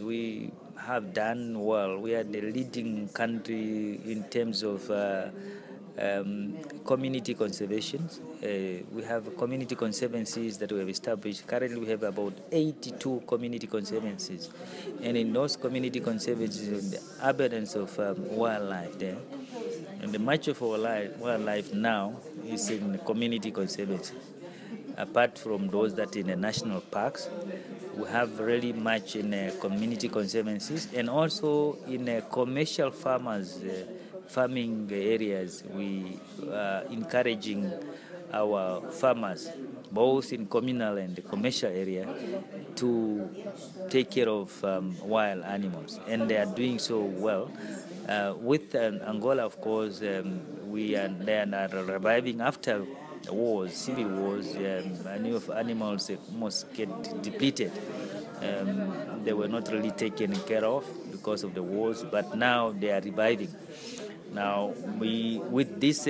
we have done well. We are the leading country in terms of community conservation. We have community conservancies that we have established. Currently, we have about 82 community conservancies, and in those community conservancies, the abundance of wildlife there, and the much of our wildlife now is in the community conservancy. Apart from those that in the national parks, we have really much in community conservancies, and also in commercial farming areas. We are encouraging our farmers, both in communal and the commercial area, to take care of wild animals, and they are doing so well. With Angola, of course, they are reviving after wars, civil wars. Many of animals must get depleted. They were not really taken care of because of the wars, but now they are reviving. Now, with these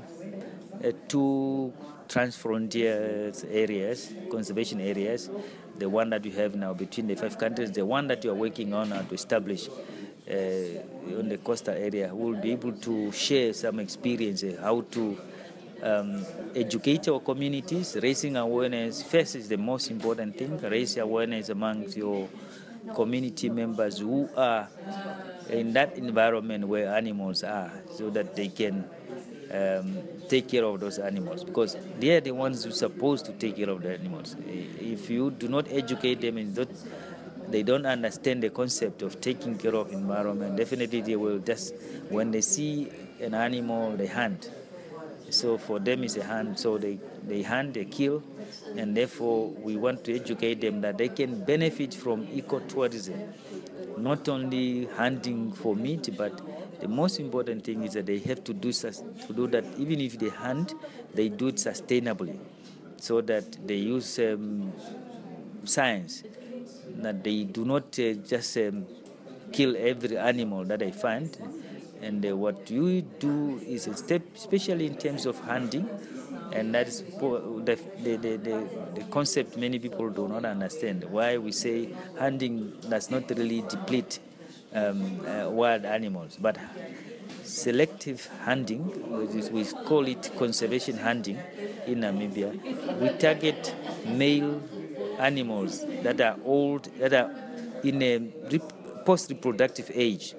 two transfrontier areas, conservation areas, the one that we have now between the 5 countries, the one that you are working on to establish on the coastal area, we'll be able to share some experience how to educate our communities. Raising awareness first is the most important thing. Raise awareness amongst your community members who are in that environment where animals are, so that they can take care of those animals, because they are the ones who are supposed to take care of the animals. If you do not educate them and they don't understand the concept of taking care of environment, definitely they will just, when they see an animal, they hunt. So for them it's a hunt, so they hunt, they kill, and therefore we want to educate them that they can benefit from ecotourism, not only hunting for meat, but the most important thing is that they have to do that. Even if they hunt, they do it sustainably, so that they use science, that they do not just kill every animal that they find. And what you do is a step, especially in terms of hunting, and that is the concept many people do not understand. Why we say hunting does not really deplete wild animals, but selective hunting, we call it conservation hunting in Namibia. We target male animals that are old, that are in a post-reproductive age,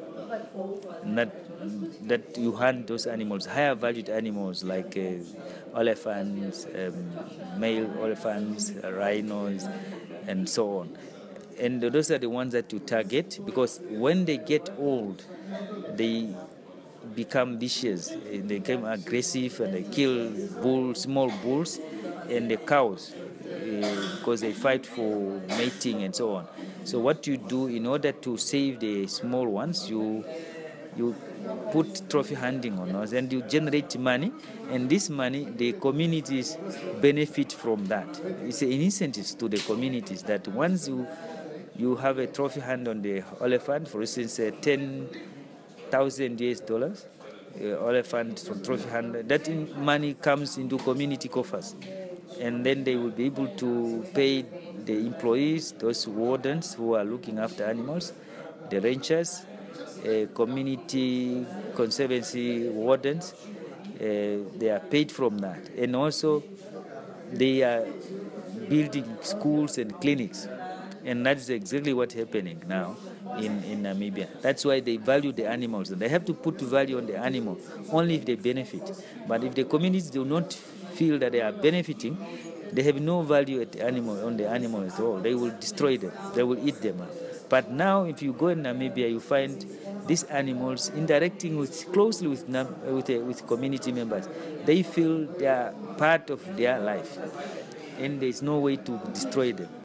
that you hunt those animals, higher valued animals like elephants, male elephants, rhinos, and so on. And those are the ones that you target, because when they get old, they become vicious, and they become aggressive, and they kill small bulls and the cows, because they fight for mating and so on. So what you do in order to save the small ones, you put trophy hunting on us, and you generate money, and this money, the communities benefit from that. It's an incentive to the communities that once you have a trophy hunt on the elephant, for instance, $10,000 US, elephant for trophy hunt, that money comes into community coffers, and then they will be able to pay the employees, those wardens who are looking after animals, the rangers, community conservancy wardens. They are paid from that, and also they are building schools and clinics, and that's exactly what's happening now in Namibia. That's why they value the animals. They have to put value on the animal only if they benefit. But if the communities do not feel that they are benefiting, they have no value on the animal at all. They will destroy them. They will eat them. But now, if you go in Namibia, you find these animals interacting closely with community members. They feel they are part of their life, and there is no way to destroy them.